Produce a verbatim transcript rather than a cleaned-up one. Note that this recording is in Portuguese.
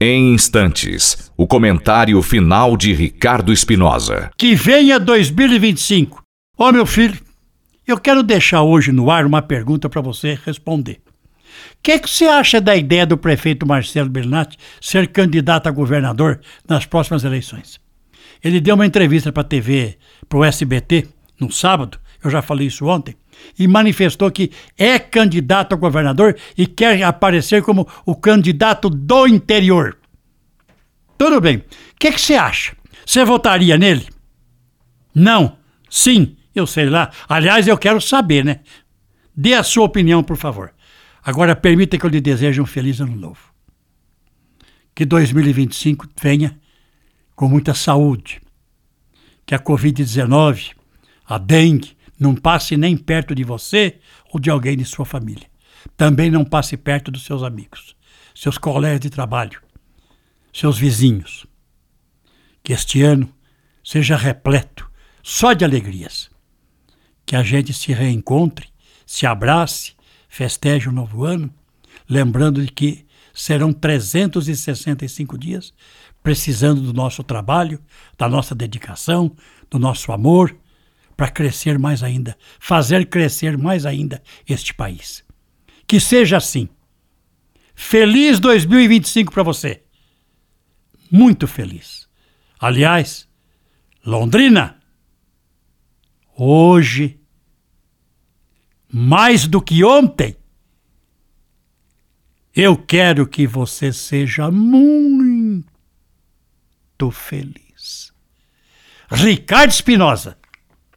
Em instantes, o comentário final de Ricardo Espinosa. Que venha dois mil e vinte e cinco. Ó, meu filho, eu quero deixar hoje no ar uma pergunta para você responder. O que, é que você acha da ideia do prefeito Marcelo Bellinati ser candidato a governador nas próximas eleições? Ele deu uma entrevista para a T V, para o S B T, no sábado, eu já falei isso ontem, e manifestou que é candidato a governador e quer aparecer como o candidato do interior. Tudo bem. O que, é que você acha? Você votaria nele? Não? Sim? Eu sei lá. Aliás, eu quero saber, né? Dê a sua opinião, por favor. Agora, permita que eu lhe deseje um feliz ano novo. Que dois mil e vinte e cinco venha com muita saúde. Que a covid dezenove, a dengue, não passe nem perto de você ou de alguém de sua família. Também não passe perto dos seus amigos, seus colegas de trabalho, seus vizinhos. Que este ano seja repleto só de alegrias. Que a gente se reencontre, se abrace, festeje o novo ano, lembrando de que serão trezentos e sessenta e cinco dias precisando do nosso trabalho, da nossa dedicação, do nosso amor, para crescer mais ainda, fazer crescer mais ainda este país. Que seja assim. Feliz dois mil e vinte e cinco para você. Muito feliz. Aliás, Londrina, hoje, mais do que ontem, eu quero que você seja muito feliz. Ricardo Espinosa,